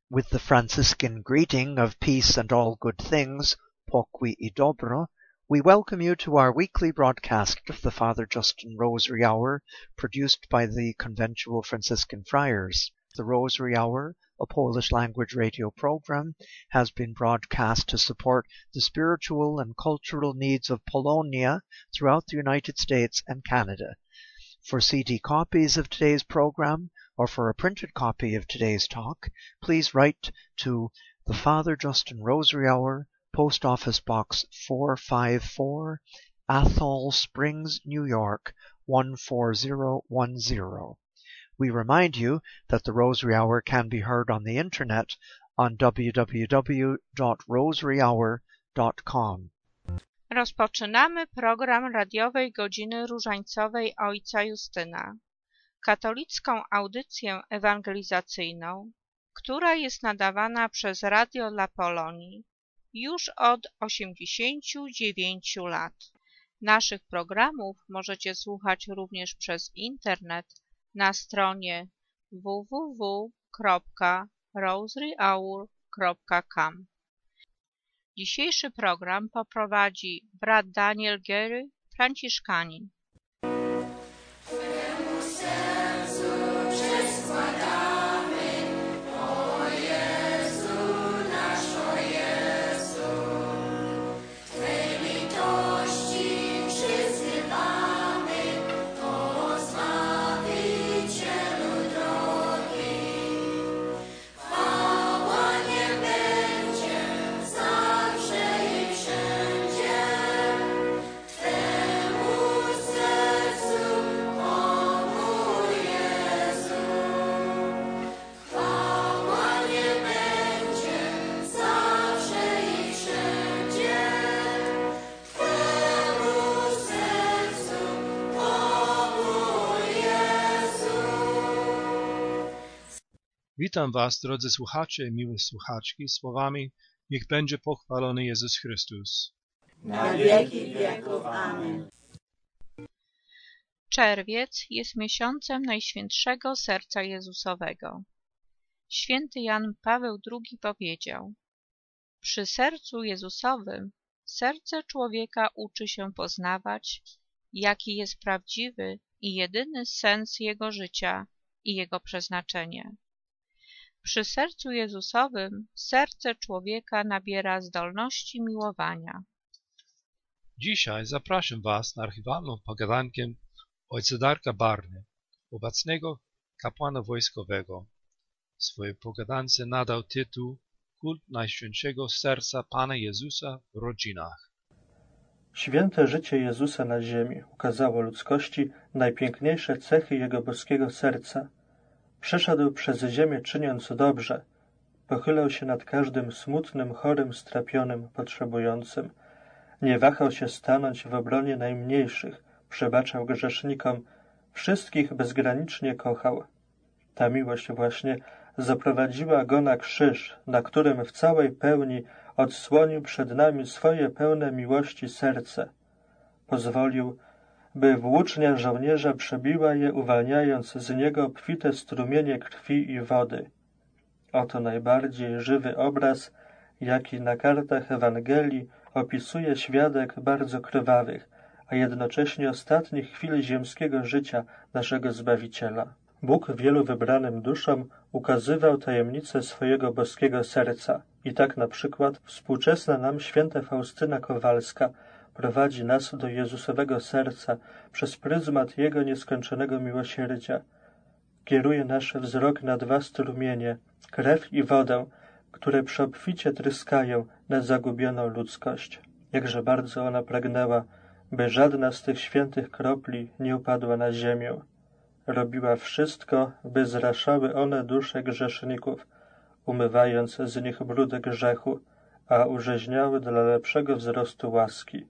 With the Franciscan greeting of peace and all good things, pokój i dobro, we welcome you to our weekly broadcast of the Father Justin Rosary Hour, produced by the Conventual Franciscan Friars. The Rosary Hour, a Polish language radio program, has been broadcast to support the spiritual and cultural needs of Polonia throughout the United States and Canada. For CD copies of today's program, or for a printed copy of today's talk, please write to the Father Justin Rosary Hour, Post Office Box 454, Athol Springs, New York 14010. We remind you that the Rosary Hour can be heard on the internet on www.rosaryhour.com. Rozpoczynamy program radiowej Godziny Różańcowej Ojca Justyna, katolicką audycję ewangelizacyjną, która jest nadawana przez Radio dla Polonii już od 89 lat. Naszych programów możecie słuchać również przez internet na stronie www.rosaryhour.com. Dzisiejszy program poprowadzi brat Daniel Gery, franciszkanin. Witam Was, drodzy słuchacze i miłe słuchaczki, słowami: niech będzie pochwalony Jezus Chrystus. Na wieki wieków. Amen. Czerwiec jest miesiącem Najświętszego Serca Jezusowego. Święty Jan Paweł II powiedział: przy sercu Jezusowym serce człowieka uczy się poznawać, jaki jest prawdziwy i jedyny sens jego życia i jego przeznaczenie. Przy sercu Jezusowym serce człowieka nabiera zdolności miłowania. Dzisiaj zapraszam Was na archiwalną pogadankę ojca Darka Barny, obecnego kapłana wojskowego. Swojej pogadance nadał tytuł Kult Najświętszego Serca Pana Jezusa w rodzinach. Święte życie Jezusa na ziemi ukazało ludzkości najpiękniejsze cechy Jego boskiego serca. Przeszedł przez ziemię czyniąc dobrze, pochylał się nad każdym smutnym, chorym, strapionym, potrzebującym. Nie wahał się stanąć w obronie najmniejszych, przebaczał grzesznikom, wszystkich bezgranicznie kochał. Ta miłość właśnie zaprowadziła Go na krzyż, na którym w całej pełni odsłonił przed nami swoje pełne miłości serce. Pozwolił, by włócznia żołnierza przebiła je, uwalniając z niego obfite strumienie krwi i wody. Oto najbardziej żywy obraz, jaki na kartach Ewangelii opisuje świadek bardzo krwawych, a jednocześnie ostatnich chwil ziemskiego życia naszego Zbawiciela. Bóg wielu wybranym duszom ukazywał tajemnicę swojego boskiego serca i tak na przykład współczesna nam święta Faustyna Kowalska prowadzi nas do Jezusowego serca przez pryzmat Jego nieskończonego miłosierdzia. Kieruje nasz wzrok na dwa strumienie, krew i wodę, które przeobficie tryskają na zagubioną ludzkość. Jakże bardzo ona pragnęła, by żadna z tych świętych kropli nie upadła na ziemię. Robiła wszystko, by zraszały one dusze grzeszników, umywając z nich brudy grzechu, a urzeźniały dla lepszego wzrostu łaski.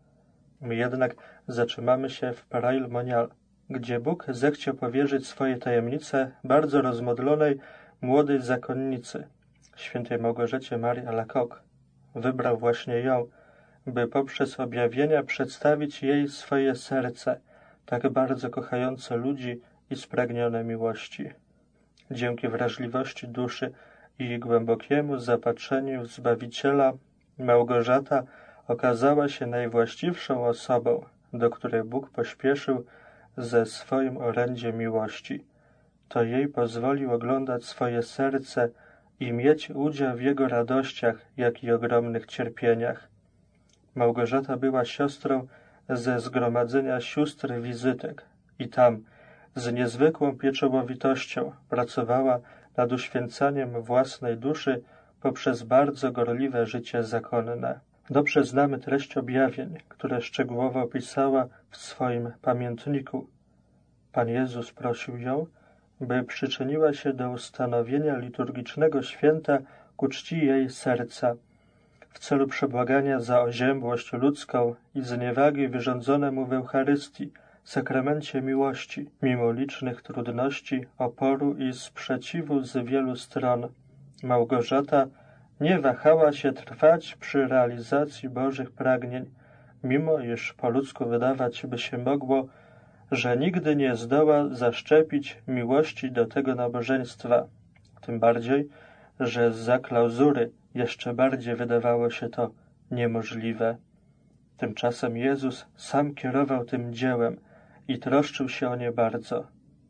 My jednak zatrzymamy się w Parail Monial, gdzie Bóg zechciał powierzyć swoje tajemnice bardzo rozmodlonej młodej zakonnicy, świętej Małgorzacie Marii Alacoque. Wybrał właśnie ją, by poprzez objawienia przedstawić jej swoje serce, tak bardzo kochające ludzi i spragnione miłości. Dzięki wrażliwości duszy i głębokiemu zapatrzeniu Zbawiciela Małgorzata okazała się najwłaściwszą osobą, do której Bóg pośpieszył ze swoim orędziem miłości. To jej pozwolił oglądać swoje serce i mieć udział w jego radościach, jak i ogromnych cierpieniach. Małgorzata była siostrą ze zgromadzenia sióstr wizytek i tam z niezwykłą pieczołowitością pracowała nad uświęcaniem własnej duszy poprzez bardzo gorliwe życie zakonne. Dobrze znamy treść objawień, które szczegółowo opisała w swoim pamiętniku. Pan Jezus prosił ją, by przyczyniła się do ustanowienia liturgicznego święta ku czci jej serca, w celu przebłagania za oziębłość ludzką i zniewagi wyrządzone mu w Eucharystii, sakramencie miłości, mimo licznych trudności, oporu i sprzeciwu z wielu stron. Małgorzata nie wahała się trwać przy realizacji Bożych pragnień, mimo iż po ludzku wydawać by się mogło, że nigdy nie zdoła zaszczepić miłości do tego nabożeństwa, tym bardziej, że zza klauzury jeszcze bardziej wydawało się to niemożliwe. Tymczasem Jezus sam kierował tym dziełem i troszczył się o nie bardzo.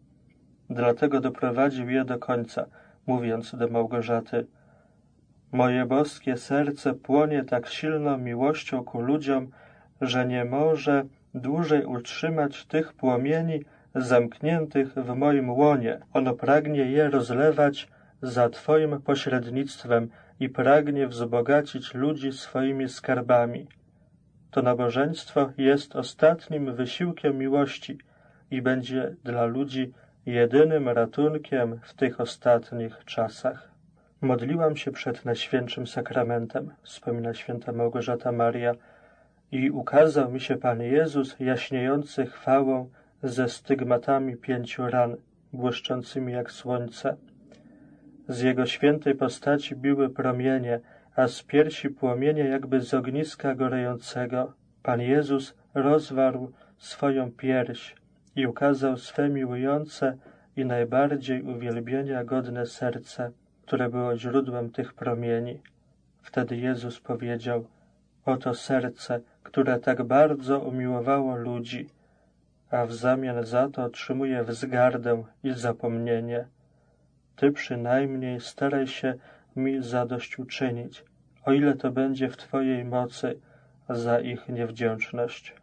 Dlatego doprowadził je do końca, mówiąc do Małgorzaty: moje boskie serce płonie tak silną miłością ku ludziom, że nie może dłużej utrzymać tych płomieni zamkniętych w moim łonie. Ono pragnie je rozlewać za Twoim pośrednictwem i pragnie wzbogacić ludzi swoimi skarbami. To nabożeństwo jest ostatnim wysiłkiem miłości i będzie dla ludzi jedynym ratunkiem w tych ostatnich czasach. Modliłam się przed Najświętszym Sakramentem, wspomina święta Małgorzata Maria, i ukazał mi się Pan Jezus jaśniejący chwałą ze stygmatami 5 ran, błyszczącymi jak słońce. Z Jego świętej postaci biły promienie, a z piersi płomienie jakby z ogniska gorejącego. Pan Jezus rozwarł swoją pierś i ukazał swe miłujące i najbardziej uwielbienia godne serce, które było źródłem tych promieni. Wtedy Jezus powiedział: oto serce, które tak bardzo umiłowało ludzi, a w zamian za to otrzymuje wzgardę i zapomnienie. Ty przynajmniej staraj się mi zadośćuczynić, o ile to będzie w Twojej mocy, za ich niewdzięczność.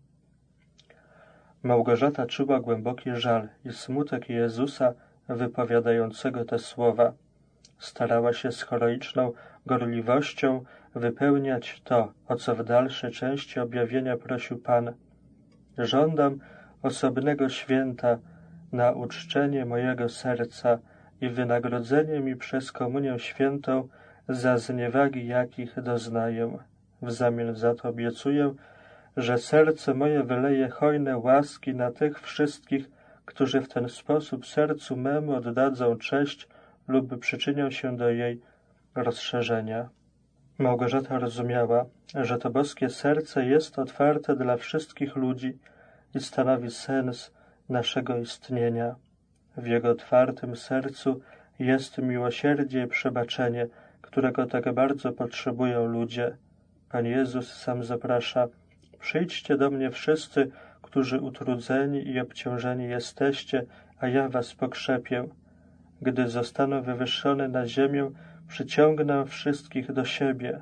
Małgorzata czuła głęboki żal i smutek Jezusa wypowiadającego te słowa. Starała się z heroiczną gorliwością wypełniać to, o co w dalszej części objawienia prosił Pan. Żądam osobnego święta na uczczenie mojego serca i wynagrodzenie mi przez komunię świętą za zniewagi, jakich doznaję. W zamian za to obiecuję, że serce moje wyleje hojne łaski na tych wszystkich, którzy w ten sposób sercu memu oddadzą cześć lub przyczynią się do jej rozszerzenia. Małgorzata rozumiała, że to boskie serce jest otwarte dla wszystkich ludzi i stanowi sens naszego istnienia. W jego otwartym sercu jest miłosierdzie i przebaczenie, którego tak bardzo potrzebują ludzie. Pan Jezus sam zaprasza: przyjdźcie do mnie wszyscy, którzy utrudzeni i obciążeni jesteście, a ja was pokrzepię. Gdy zostaną wywyższone na ziemię, przyciągnę wszystkich do siebie.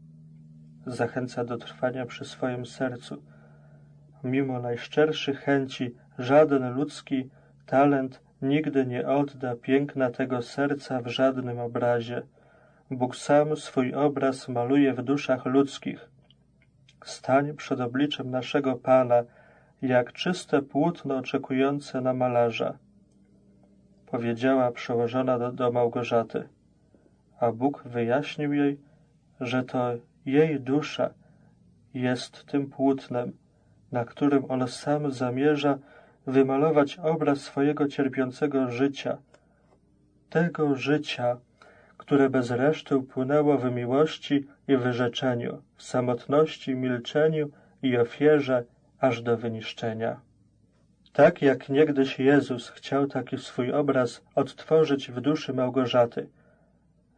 Zachęca do trwania przy swoim sercu. Mimo najszczerszych chęci, żaden ludzki talent nigdy nie odda piękna tego serca w żadnym obrazie. Bóg sam swój obraz maluje w duszach ludzkich. Stań przed obliczem naszego Pana, jak czyste płótno oczekujące na malarza, powiedziała przełożona do Małgorzaty, a Bóg wyjaśnił jej, że to jej dusza jest tym płótnem, na którym on sam zamierza wymalować obraz swojego cierpiącego życia, tego życia, które bez reszty upłynęło w miłości i wyrzeczeniu, w samotności, milczeniu i ofierze, aż do wyniszczenia. Tak jak niegdyś Jezus chciał taki swój obraz odtworzyć w duszy Małgorzaty,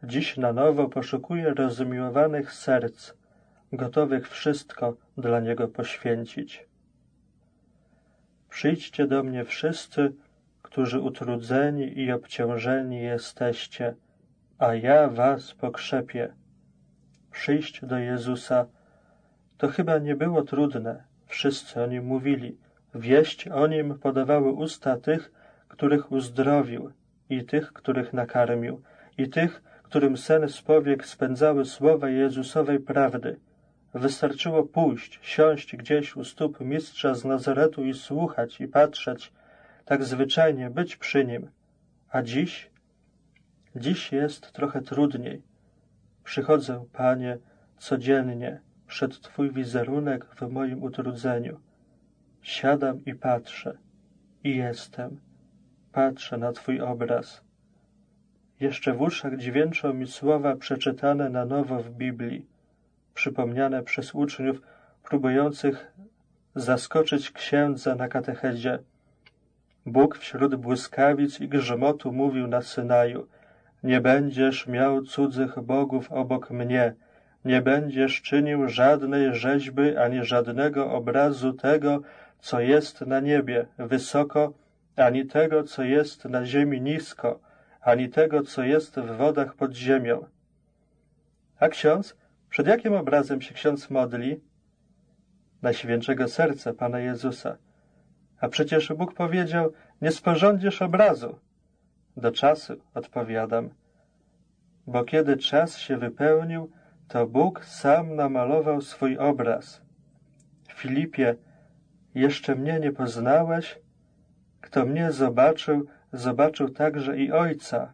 dziś na nowo poszukuje rozmiłowanych serc, gotowych wszystko dla Niego poświęcić. Przyjdźcie do mnie wszyscy, którzy utrudzeni i obciążeni jesteście, a ja was pokrzepię. Przyjść do Jezusa to chyba nie było trudne. Wszyscy o Nim mówili. Wieść o Nim podawały usta tych, których uzdrowił, i tych, których nakarmił, i tych, którym sen z powiek spędzały słowa Jezusowej prawdy. Wystarczyło pójść, siąść gdzieś u stóp mistrza z Nazaretu i słuchać i patrzeć, tak zwyczajnie być przy Nim. A dziś? Dziś jest trochę trudniej. Przychodzę, Panie, codziennie przed Twój wizerunek w moim utrudzeniu. Siadam i patrzę. I jestem. Patrzę na Twój obraz. Jeszcze w uszach dźwięczą mi słowa przeczytane na nowo w Biblii, przypomniane przez uczniów próbujących zaskoczyć księdza na katechezie. Bóg wśród błyskawic i grzmotu mówił na Synaju: nie będziesz miał cudzych bogów obok mnie, nie będziesz czynił żadnej rzeźby ani żadnego obrazu tego, co jest na niebie wysoko, ani tego, co jest na ziemi nisko, ani tego, co jest w wodach pod ziemią. A ksiądz? Przed jakim obrazem się ksiądz modli? Najświętszego Serca Pana Jezusa. A przecież Bóg powiedział: nie sporządzisz obrazu. Do czasu, odpowiadam. Bo kiedy czas się wypełnił, to Bóg sam namalował swój obraz. Filipie, jeszcze mnie nie poznałeś? Kto mnie zobaczył, zobaczył także i Ojca.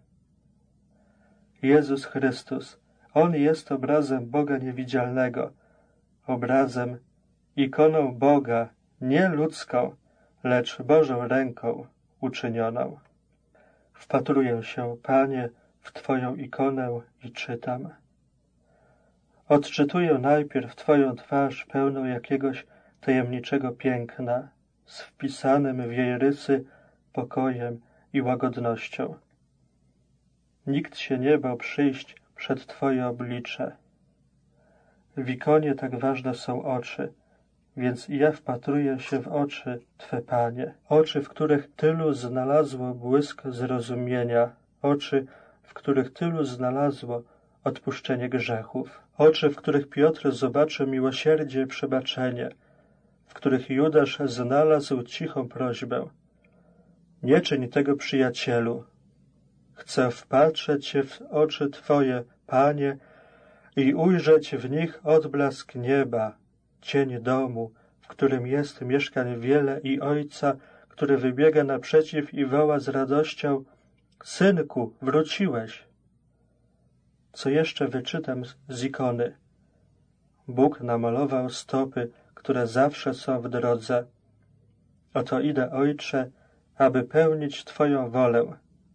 Jezus Chrystus, On jest obrazem Boga niewidzialnego, obrazem, ikoną Boga, nie ludzką, lecz Bożą ręką uczynioną. Wpatruję się, Panie, w Twoją ikonę i czytam. Odczytuję najpierw Twoją twarz pełną jakiegoś tajemniczego piękna, z wpisanym w jej rysy pokojem i łagodnością. Nikt się nie bał przyjść przed Twoje oblicze. W ikonie tak ważne są oczy, więc i ja wpatruję się w oczy Twe, Panie. Oczy, w których tylu znalazło błysk zrozumienia, oczy, w których tylu znalazło odpuszczenie grzechów, oczy, w których Piotr zobaczył miłosierdzie i przebaczenie, w których Judasz znalazł cichą prośbę: nie czyń tego, przyjacielu. Chcę wpatrzeć się w oczy Twoje, Panie, i ujrzeć w nich odblask nieba, cień domu, w którym jest mieszkań wiele, i Ojca, który wybiega naprzeciw i woła z radością: Synku, wróciłeś. Co jeszcze wyczytam z ikony? Bóg namalował stopy, które zawsze są w drodze. Oto idę, Ojcze, aby pełnić Twoją wolę.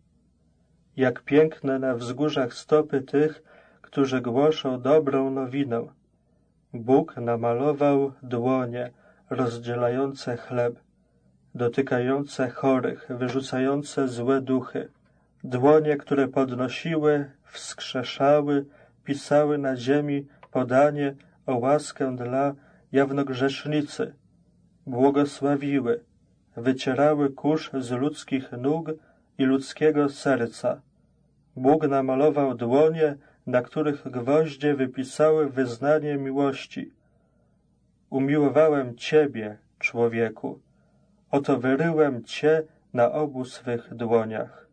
Jak piękne na wzgórzach stopy tych, którzy głoszą dobrą nowinę. Bóg namalował dłonie rozdzielające chleb, dotykające chorych, wyrzucające złe duchy. Dłonie, które podnosiły, wskrzeszały, pisały na ziemi podanie o łaskę dla jawnogrzesznicy, błogosławiły, wycierały kurz z ludzkich nóg i ludzkiego serca. Bóg namalował dłonie, na których gwoździe wypisały wyznanie miłości. Umiłowałem Ciebie, człowieku. Oto wyryłem Cię na obu swych dłoniach.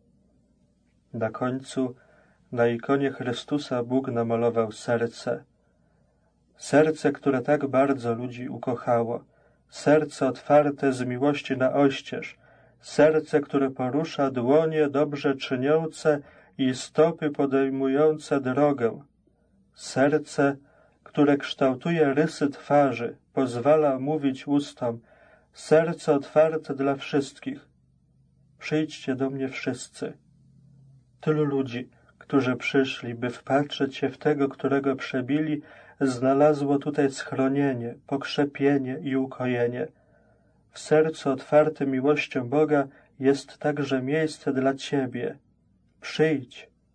Na końcu na ikonie Chrystusa Bóg namalował serce. Serce, które tak bardzo ludzi ukochało. Serce otwarte z miłości na oścież. Serce, które porusza dłonie dobrze czyniące i stopy podejmujące drogę. Serce, które kształtuje rysy twarzy, pozwala mówić ustom. Serce otwarte dla wszystkich. Przyjdźcie do mnie wszyscy. Tylu ludzi, którzy przyszli, by wpatrzeć się w tego, którego przebili, znalazło tutaj schronienie, pokrzepienie i ukojenie. W sercu otwartym miłością Boga jest także miejsce dla Ciebie. Przyjdź,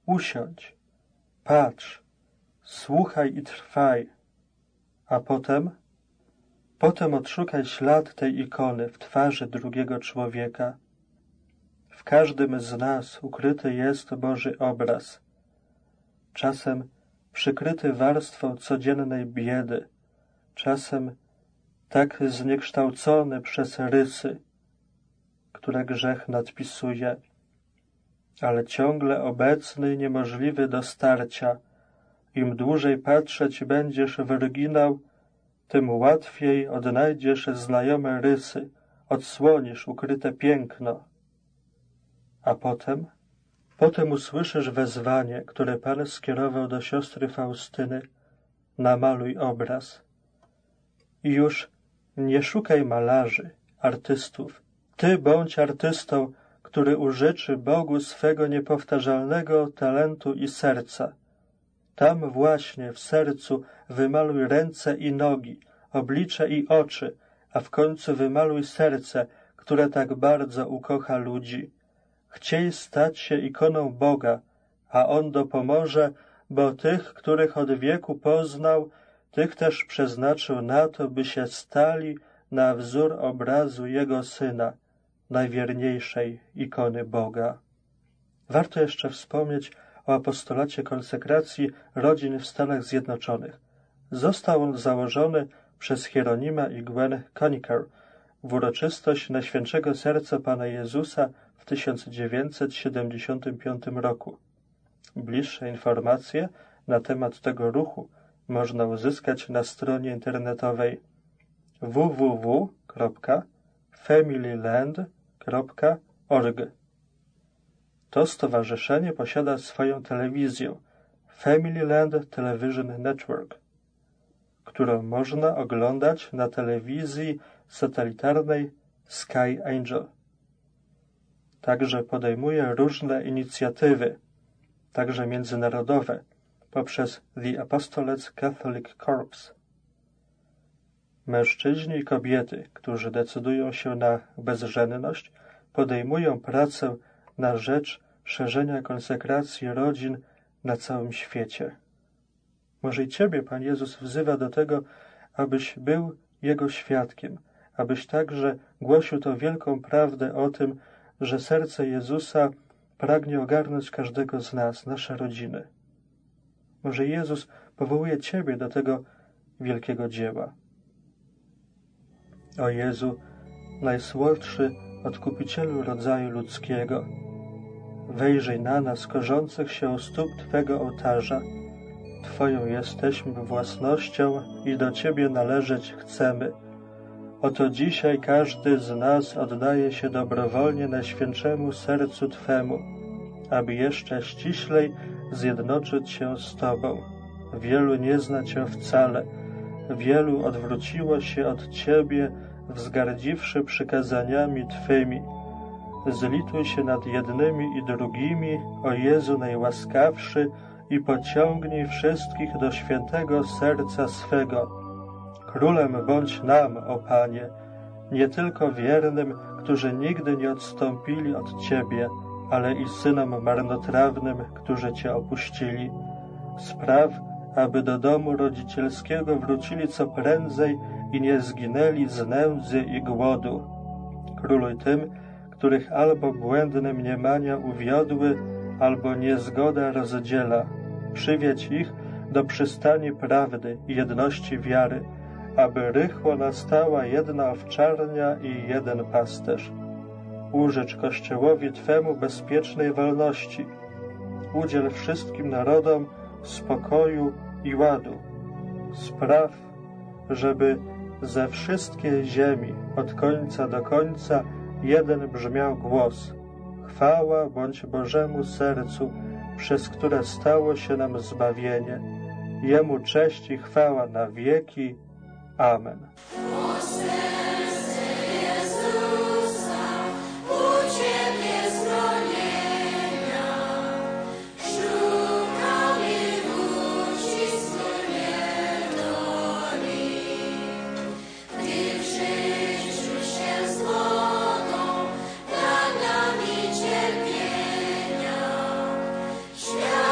Usiądź, patrz, słuchaj i trwaj. A potem odszukaj ślad tej ikony w twarzy drugiego człowieka. W każdym z nas ukryty jest Boży obraz, czasem przykryty warstwą codziennej biedy, czasem tak zniekształcony przez rysy, które grzech nadpisuje, ale ciągle obecny i niemożliwy do starcia. Im dłużej patrzeć będziesz w oryginał, tym łatwiej odnajdziesz znajome rysy, odsłonisz ukryte piękno. A potem usłyszysz wezwanie, które Pan skierował do siostry Faustyny: namaluj obraz. I już nie szukaj malarzy, artystów. Ty bądź artystą, który użyczy Bogu swego niepowtarzalnego talentu i serca. Tam właśnie w sercu wymaluj ręce i nogi, oblicze i oczy, a w końcu wymaluj serce, które tak bardzo ukocha ludzi. Chciej stać się ikoną Boga, a On dopomoże, bo tych, których od wieku poznał, tych też przeznaczył na to, by się stali na wzór obrazu Jego Syna, najwierniejszej ikony Boga. Warto jeszcze wspomnieć o apostolacie konsekracji rodzin w Stanach Zjednoczonych. Został on założony przez Hieronima i Gwen Conacher w uroczystość Najświętszego Serca Pana Jezusa w 1975 roku. Bliższe informacje na temat tego ruchu można uzyskać na stronie internetowej www.familyland.org. To stowarzyszenie posiada swoją telewizję Family Land Television Network, którą można oglądać na telewizji satelitarnej Sky Angel. Także podejmuje różne inicjatywy, także międzynarodowe, poprzez The Apostolate's Catholic Corps. Mężczyźni i kobiety, którzy decydują się na bezżenność, podejmują pracę na rzecz szerzenia konsekracji rodzin na całym świecie. Może i Ciebie Pan Jezus wzywa do tego, abyś był Jego świadkiem, abyś także głosił tą wielką prawdę o tym, że serce Jezusa pragnie ogarnąć każdego z nas, nasze rodziny. Może Jezus powołuje Ciebie do tego wielkiego dzieła. O Jezu, najsłodszy Odkupicielu rodzaju ludzkiego, wejrzyj na nas, korzących się u stóp Twego ołtarza. Twoją jesteśmy własnością i do Ciebie należeć chcemy. Oto dzisiaj każdy z nas oddaje się dobrowolnie Najświętszemu Sercu Twemu, aby jeszcze ściślej zjednoczyć się z Tobą. Wielu nie zna Cię wcale, wielu odwróciło się od Ciebie, wzgardziwszy przykazaniami Twymi. Zlituj się nad jednymi i drugimi, o Jezu najłaskawszy, i pociągnij wszystkich do świętego serca swego. Królem bądź nam, o Panie, nie tylko wiernym, którzy nigdy nie odstąpili od Ciebie, ale i synom marnotrawnym, którzy Cię opuścili. Spraw, aby do domu rodzicielskiego wrócili co prędzej i nie zginęli z nędzy i głodu. Króluj tym, których albo błędne mniemania uwiodły, albo niezgoda rozdziela. Przywiedź ich do przystani prawdy i jedności wiary, aby rychło nastała jedna owczarnia i jeden pasterz. Użycz Kościołowi Twemu bezpiecznej wolności. Udziel wszystkim narodom spokoju i ładu. Spraw, żeby ze wszystkiej ziemi, od końca do końca, jeden brzmiał głos: chwała bądź Bożemu sercu, przez które stało się nam zbawienie. Jemu cześć i chwała na wieki. Amen. Świat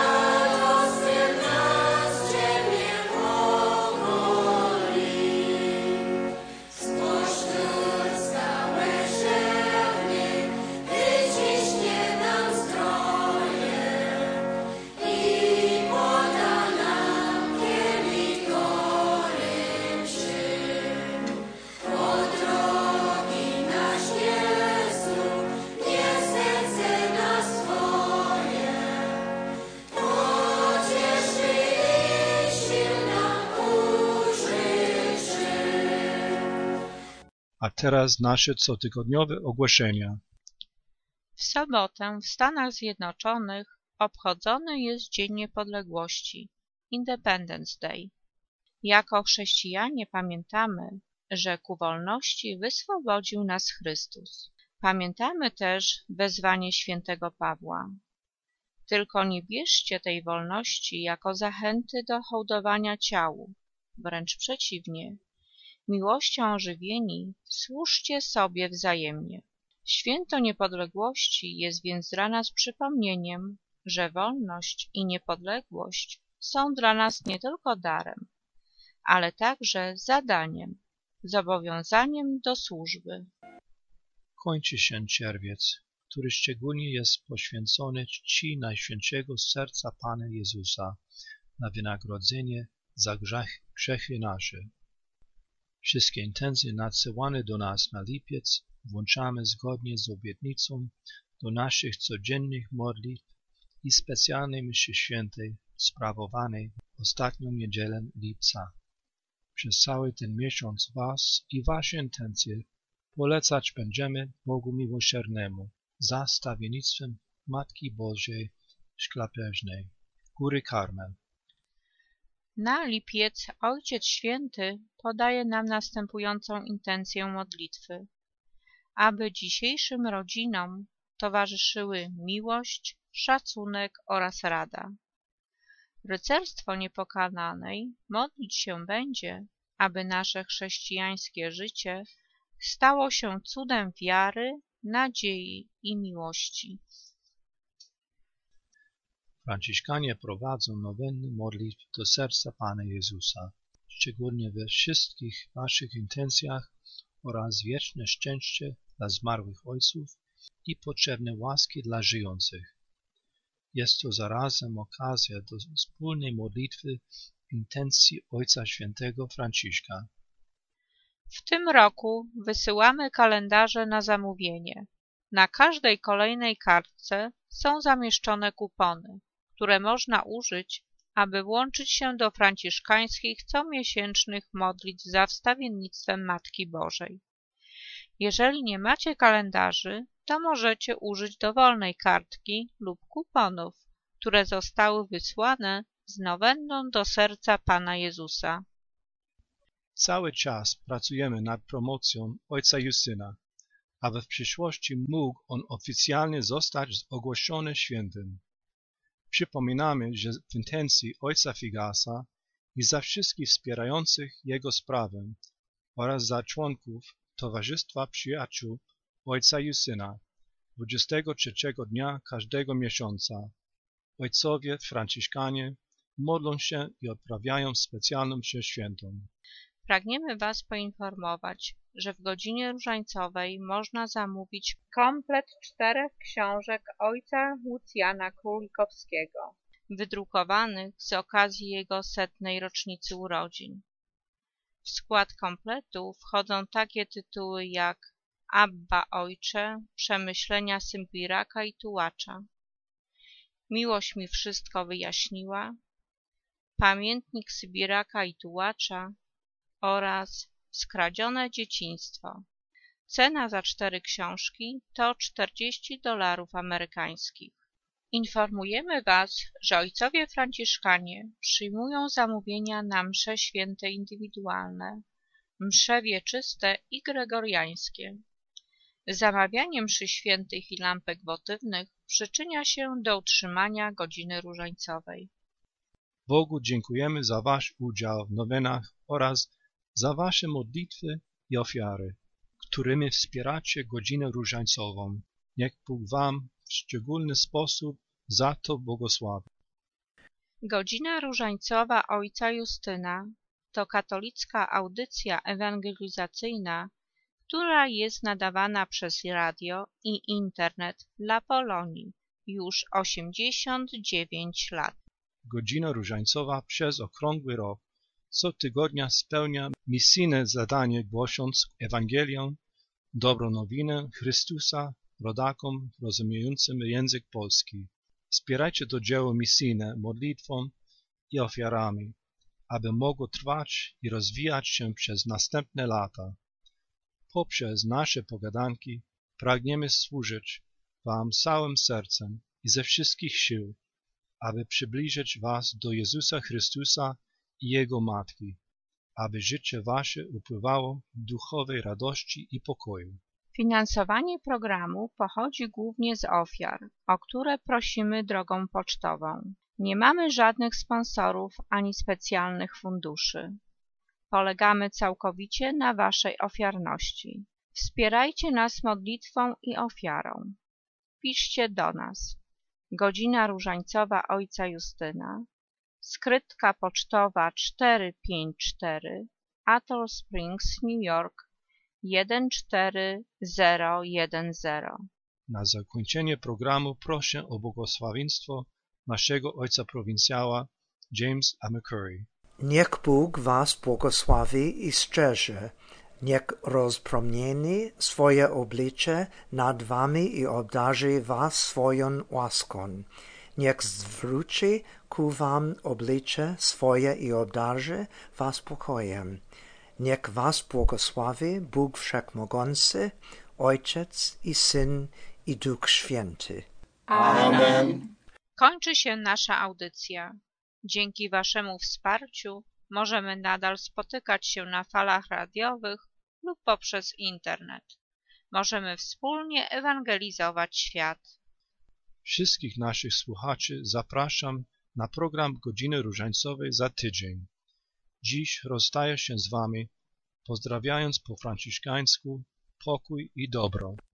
A teraz nasze cotygodniowe ogłoszenia. W sobotę w Stanach Zjednoczonych obchodzony jest Dzień Niepodległości, Independence Day. Jako chrześcijanie pamiętamy, że ku wolności wyswobodził nas Chrystus. Pamiętamy też wezwanie świętego Pawła. Tylko nie bierzcie tej wolności jako zachęty do hołdowania ciału, wręcz przeciwnie. Miłością ożywieni służcie sobie wzajemnie. Święto Niepodległości jest więc dla nas przypomnieniem, że wolność i niepodległość są dla nas nie tylko darem, ale także zadaniem, zobowiązaniem do służby. Kończy się czerwiec, który szczególnie jest poświęcony czci Najświętszego Serca Pana Jezusa na wynagrodzenie za grzechy nasze. Wszystkie intencje nadsyłane do nas na lipiec włączamy zgodnie z obietnicą do naszych codziennych modlitw i specjalnej mszy świętej sprawowanej ostatnią niedzielę lipca. Przez cały ten miesiąc was i wasze intencje polecać będziemy Bogu Miłosiernemu za stawiennictwem Matki Bożej Szklaperznej, Góry Karmel. Na lipiec Ojciec Święty podaje nam następującą intencję modlitwy. Aby dzisiejszym rodzinom towarzyszyły miłość, szacunek oraz rada. Rycerstwo Niepokalanej modlić się będzie, aby nasze chrześcijańskie życie stało się cudem wiary, nadziei i miłości. Franciszkanie prowadzą nowenny modlitw do serca Pana Jezusa, szczególnie we wszystkich waszych intencjach oraz wieczne szczęście dla zmarłych ojców i potrzebne łaski dla żyjących. Jest to zarazem okazja do wspólnej modlitwy intencji Ojca Świętego Franciszka. W tym roku wysyłamy kalendarze na zamówienie. Na każdej kolejnej kartce są zamieszczone kupony, które można użyć, aby włączyć się do franciszkańskich comiesięcznych modlitw za wstawiennictwem Matki Bożej. Jeżeli nie macie kalendarzy, to możecie użyć dowolnej kartki lub kuponów, które zostały wysłane z nowenną do serca Pana Jezusa. Cały czas pracujemy nad promocją Ojca Justyna, aby w przyszłości mógł on oficjalnie zostać ogłoszony świętym. Przypominamy, że w intencji Ojca Figasa i za wszystkich wspierających jego sprawę oraz za członków Towarzystwa Przyjaciół Ojca Justyna 23 dnia każdego miesiąca ojcowie franciszkanie modlą się i odprawiają specjalną mszę świętą. Pragniemy Was poinformować, że w godzinie różańcowej można zamówić komplet 4 książek ojca Lucjana Królikowskiego, wydrukowanych z okazji jego 100. rocznicy urodzin. W skład kompletu wchodzą takie tytuły jak Abba Ojcze, Przemyślenia Symbiraka i Tułacza, Miłość mi wszystko wyjaśniła, Pamiętnik Sybiraka i Tułacza oraz Skradzione dzieciństwo. Cena za 4 książki to $40 amerykańskich. Informujemy Was, że ojcowie franciszkanie przyjmują zamówienia na msze święte indywidualne, msze wieczyste i gregoriańskie. Zamawianie mszy świętych i lampek wotywnych przyczynia się do utrzymania godziny różańcowej. Bogu dziękujemy za wasz udział w nowinach oraz za wasze modlitwy i ofiary, którymi wspieracie godzinę różańcową. Niech Bóg wam w szczególny sposób za to błogosławi. Godzina różańcowa ojca Justyna to katolicka audycja ewangelizacyjna, która jest nadawana przez radio i internet dla Polonii już 89 lat. Godzina różańcowa przez okrągły rok co tygodnia spełnia misyjne zadanie, głosząc Ewangelię, dobrą nowinę Chrystusa rodakom rozumiejącym język polski. Wspierajcie to dzieło misyjne modlitwą i ofiarami, aby mogło trwać i rozwijać się przez następne lata. poprzez nasze pogadanki pragniemy służyć wam całym sercem i ze wszystkich sił, aby przybliżyć was do Jezusa Chrystusa i Jego Matki, aby życie wasze upływało w duchowej radości i pokoju. Finansowanie programu pochodzi głównie z ofiar, o które prosimy drogą pocztową. Nie mamy żadnych sponsorów ani specjalnych funduszy. Polegamy całkowicie na waszej ofiarności. Wspierajcie nas modlitwą i ofiarą. Piszcie do nas. Godzina Różańcowa Ojca Justyna, skrytka pocztowa 454, Atoll Springs, New York 14010. Na zakończenie programu proszę o błogosławieństwo naszego ojca prowincjała James A. McCurry. Niech Bóg was błogosławi i strzeże. Niech rozpromieni swoje oblicze nad wami i obdarzy was swoją łaską. Niech zwróci ku wam oblicze swoje i obdarzy was pokojem. Niech was błogosławi Bóg Wszechmogący, Ojciec i Syn i Duch Święty. Amen. Kończy się nasza audycja. Dzięki waszemu wsparciu możemy nadal spotykać się na falach radiowych lub poprzez internet. Możemy wspólnie ewangelizować świat. Wszystkich naszych słuchaczy zapraszam na program Godziny Różańcowej za tydzień. Dziś rozstaję się z wami, pozdrawiając po franciszkańsku pokój i dobro.